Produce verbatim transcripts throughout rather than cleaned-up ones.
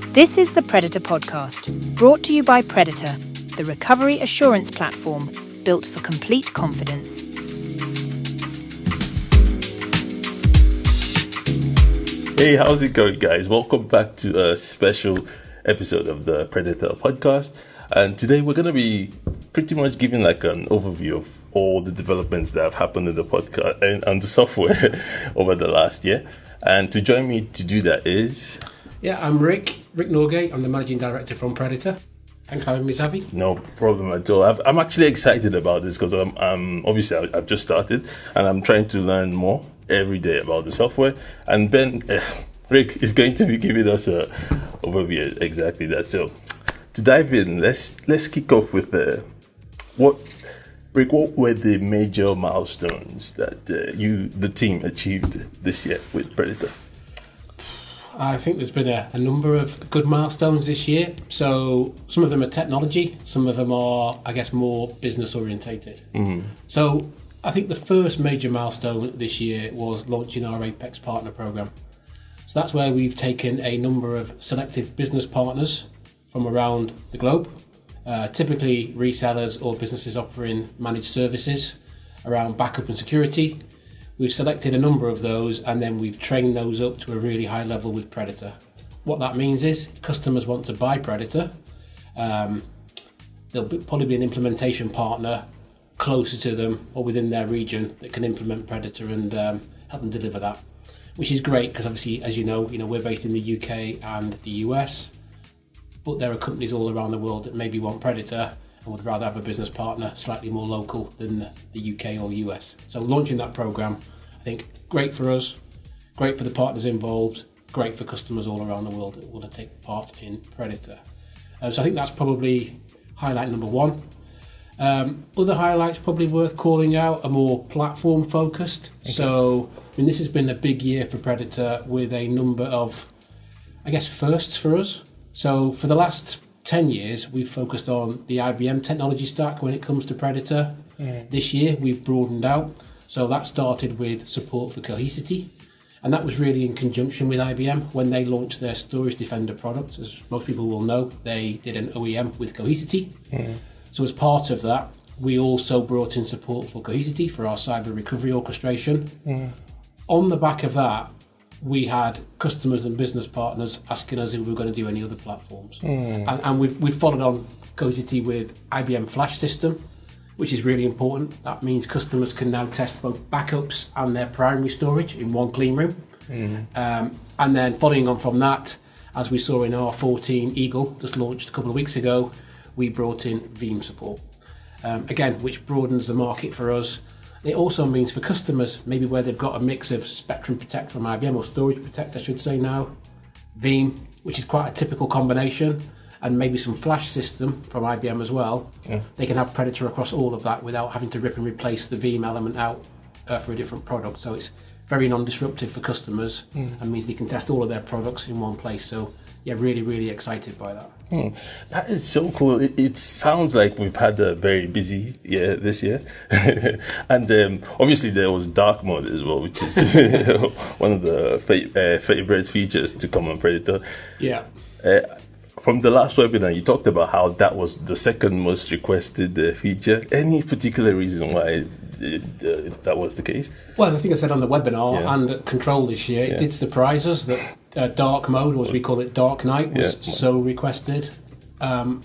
This is the Predator Podcast, brought to you by Predator, the recovery assurance platform built for complete confidence. Hey, how's it going, guys? Welcome back to a special episode of the Predator Podcast. And today we're going to be pretty much giving like an overview of all the developments that have happened in the podcast and, and the software over the last year. And to join me to do that is... Yeah, I'm Rick, Rick Norgate. I'm the Managing Director from Predator. Thanks for having me, Zabi. No problem at all. I've, I'm actually excited about this because I'm, I'm obviously I, I've just started and I'm trying to learn more every day about the software. And Ben, uh, Rick is going to be giving us a overview exactly that. So to dive in, let's let's kick off with the what Rick. What were the major milestones that uh, you, the team, achieved this year with Predator? I think there's been a, a number of good milestones this year. So some of them are technology, some of them are, I guess, more business orientated. Mm-hmm. So I think the first major milestone this year was launching our Apex Partner Program. So that's where we've taken a number of selected business partners from around the globe, uh, typically resellers or businesses offering managed services around backup and security. We've selected a number of those and then we've trained those up to a really high level with Predator. What that means is if customers want to buy Predator, um, there'll be, probably be an implementation partner closer to them or within their region that can implement Predator and um, help them deliver that, which is great because obviously, as you know, you know we're based in the U K and the U S, but there are companies all around the world that maybe want Predator and would rather have a business partner slightly more local than the U K or U S. So launching that program, I think, great for us, great for the partners involved, great for customers all around the world that want to take part in Predator. Um, so I think that's probably highlight number one. Um, other highlights probably worth calling out are more platform focused. Okay. So I mean, this has been a big year for Predator with a number of, I guess, firsts for us. So for the last ten years, we've focused on the I B M technology stack when it comes to Predator. Mm. This year, we've broadened out. So that started with support for Cohesity. And that was really in conjunction with I B M when they launched their Storage Defender product. As most people will know, they did an O E M with Cohesity. Mm. So as part of that, we also brought in support for Cohesity for our cyber recovery orchestration. Mm. On the back of that, we had customers and business partners asking us if we were going to do any other platforms. Mm. And, and we've, we've followed on Cohesity with I B M Flash System, which is really important. That means customers can now test both backups and their primary storage in one clean room. Mm. Um, and then following on from that, as we saw in our fourteen Eagle, just launched a couple of weeks ago, we brought in Veeam support. Um, again, which broadens the market for us. It also means for customers, maybe where they've got a mix of Spectrum Protect from I B M, or Storage Protect, I should say now, Veeam, which is quite a typical combination, and maybe some Flash System from I B M as well, yeah. They can have Predator across all of that without having to rip and replace the Veeam element out uh, for a different product. So it's very non-disruptive for customers mm. and means they can test all of their products in one place. So yeah, really, really excited by that. Hmm. That is so cool. It, it sounds like we've had a very busy year this year. And um, obviously there was dark mode as well, which is one of the fa- uh, favorite features to come on Predator. Yeah. Uh, From the last webinar, you talked about how that was the second most requested uh, feature. Any particular reason why it, uh, that was the case? Well, I think I said on the webinar yeah. and at Control this year, it yeah. did surprise us that uh, dark mode, or as we call it, dark night, was yeah. so requested. Um,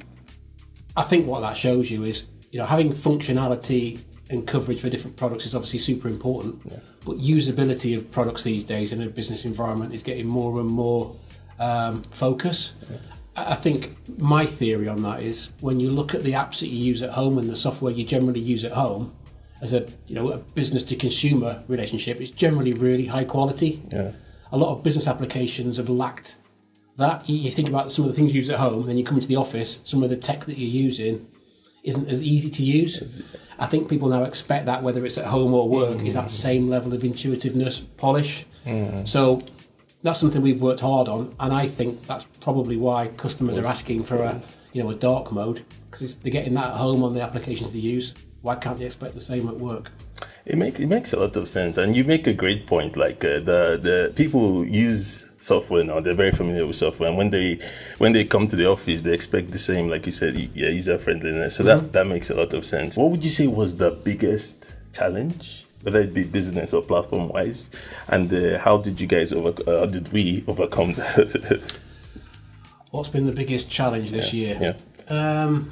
I think what that shows you is, you know, having functionality and coverage for different products is obviously super important, yeah. but usability of products these days in a business environment is getting more and more um, focus. Yeah. I think my theory on that is when you look at the apps that you use at home and the software you generally use at home, as a you know a business to consumer relationship, it's generally really high quality. Yeah. A lot of business applications have lacked that. You think about some of the things you use at home, then you come into the office, some of the tech that you're using isn't as easy to use. I think people now expect that, whether it's at home or work, mm-hmm. is that same level of intuitiveness, polish. Mm-hmm. So that's something we've worked hard on, and I think that's probably why customers are asking for a, you know, a dark mode, because they're getting that at home on the applications they use. Why can't they expect the same at work? It makes it makes a lot of sense, and you make a great point. Like uh, the the people use software now. They're very familiar with software, and when they when they come to the office, they expect the same, like you said, yeah, user friendliness. So mm-hmm. that that makes a lot of sense. What would you say was the biggest challenge, whether it be business or platform wise, and uh, how did you guys over? Uh, how did we overcome that? What's been the biggest challenge this yeah. year? Yeah. Um,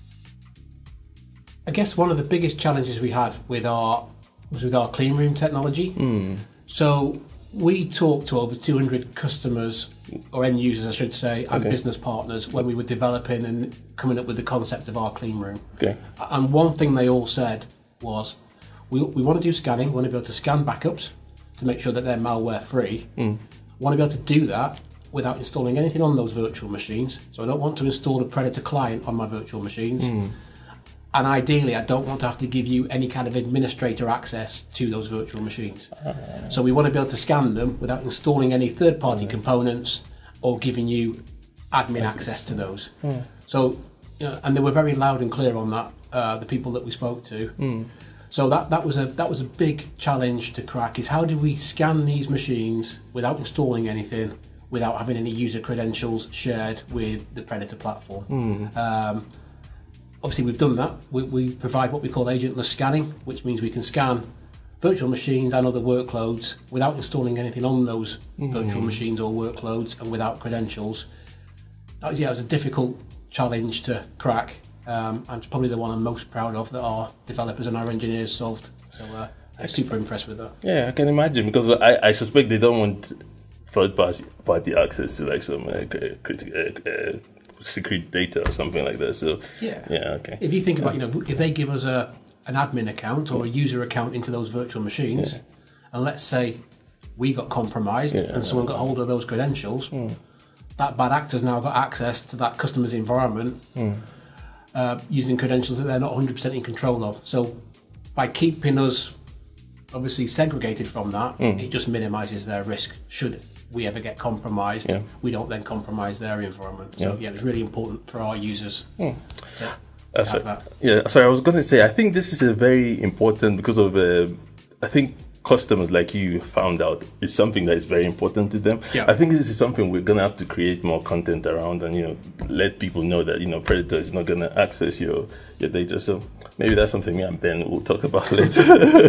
I guess one of the biggest challenges we had with our was with our clean room technology. Mm. So we talked to over two hundred customers, or end users I should say, and okay. business partners when we were developing and coming up with the concept of our clean room. Okay. And one thing they all said was, we, we want to do scanning, we want to be able to scan backups to make sure that they're malware free. Mm. We want to be able to do that without installing anything on those virtual machines. So I don't want to install a Predator client on my virtual machines. Mm. And ideally, I don't want to have to give you any kind of administrator access to those virtual machines. Uh, so we want to be able to scan them without installing any third-party uh, components or giving you admin access to those. Uh, so, you know, and they were very loud and clear on that, uh, the people that we spoke to. Mm. So that, that was a that was a big challenge to crack, is how do we scan these machines without installing anything, without having any user credentials shared with the Predator platform. Mm. Um, obviously, we've done that. We, we provide what we call agentless scanning, which means we can scan virtual machines and other workloads without installing anything on those mm. virtual machines or workloads and without credentials. That was, yeah, it was a difficult challenge to crack, um, and it's probably the one I'm most proud of that our developers and our engineers solved. So uh, I'm super impressed with that. Yeah, I can imagine, because I, I suspect they don't want third-party party access to like some uh, critical uh, uh, secret data or something like that. So yeah, yeah, okay. If you think about, you know, if they give us a an admin account or a user account into those virtual machines, yeah. and let's say we got compromised yeah, and someone got hold of those credentials, mm. that bad actor's now got access to that customer's environment mm. uh, using credentials that they're not one hundred percent in control of. So by keeping us obviously segregated from that, mm. it just minimises their risk. Should we ever get compromised, yeah. we don't then compromise their environment. So yeah, yeah it was really important for our users mm. to uh, have that. Yeah, sorry, I was going to say, I think this is a very important, because of, uh, I think customers like you found out is something that is very important to them. Yeah. I think this is something we're going to have to create more content around, and, you know, let people know that, you know, Predator is not going to access your, your data. So maybe that's something me and Ben will talk about later.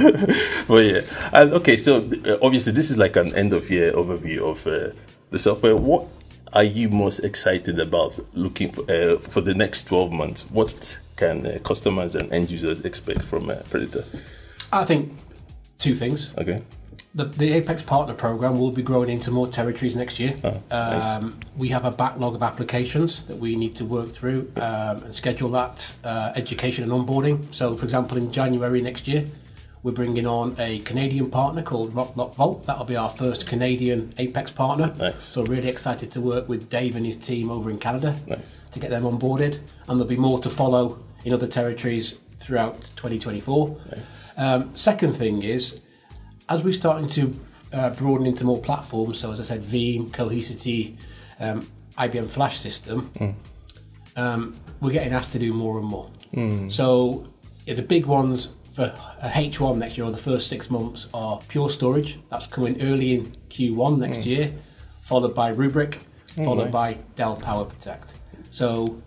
But yeah, and okay, so uh, obviously this is like an end of year overview of uh, the software. What are you most excited about looking for, uh, for the next twelve months? What can uh, customers and end users expect from uh, Predator? I think two things. Okay. The, the Apex Partner Program will be growing into more territories next year. Oh, nice. um, we have a backlog of applications that we need to work through um, and schedule that uh, education and onboarding. So, for example, in January next year, we're bringing on a Canadian partner called Rockblock Vault. That'll be our first Canadian Apex partner. Nice. So really excited to work with Dave and his team over in Canada nice. to get them onboarded. And there'll be more to follow in other territories throughout twenty twenty-four. Nice. Um, second thing is, as we're starting to uh, broaden into more platforms, so as I said, Veeam, Cohesity, um, I B M Flash system, mm. um, we're getting asked to do more and more. Mm. So yeah, the big ones for H one next year, or the first six months, are Pure Storage. That's coming early in Q one next mm. year, followed by Rubrik, mm, followed nice. by Dell Power Protect. So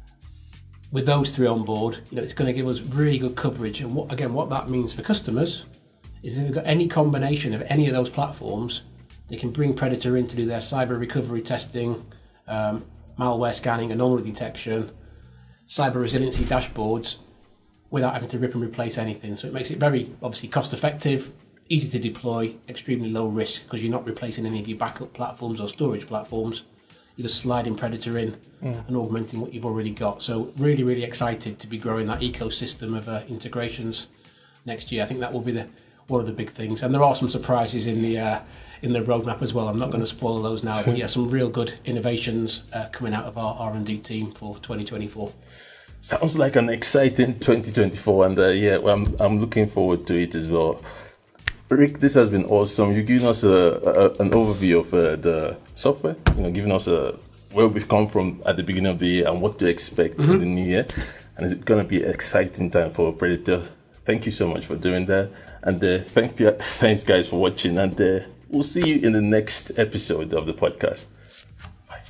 with those three on board, you know, it's going to give us really good coverage. And what, again, what that means for customers is if they've got any combination of any of those platforms, they can bring Predator in to do their cyber recovery testing, um, malware scanning, anomaly detection, cyber resiliency dashboards, without having to rip and replace anything. So it makes it very, obviously, cost effective, easy to deploy, extremely low risk, because you're not replacing any of your backup platforms or storage platforms. You're just sliding Predator in mm. and augmenting what you've already got. So really, really excited to be growing that ecosystem of uh, integrations next year. I think that will be the one of the big things. And there are some surprises in the uh, in the roadmap as well. I'm not going to spoil those now, but yeah, some real good innovations uh, coming out of our R and D team for twenty twenty-four. Sounds like an exciting twenty twenty-four, and uh, yeah, well, I'm I'm looking forward to it as well. Rick, this has been awesome. You've given us a, a, an overview of uh, the software, you know, giving us a, where we've come from at the beginning of the year and what to expect mm-hmm. in the new year. And it's going to be an exciting time for Predator. Thank you so much for doing that. And uh, thank you, thanks guys for watching. And uh, We'll see you in the next episode of the podcast. Bye.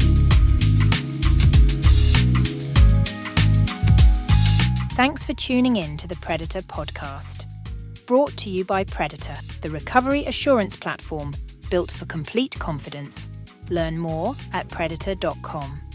Thanks for tuning in to the Predator podcast. Brought to you by Predator, the recovery assurance platform built for complete confidence. Learn more at predator dot com.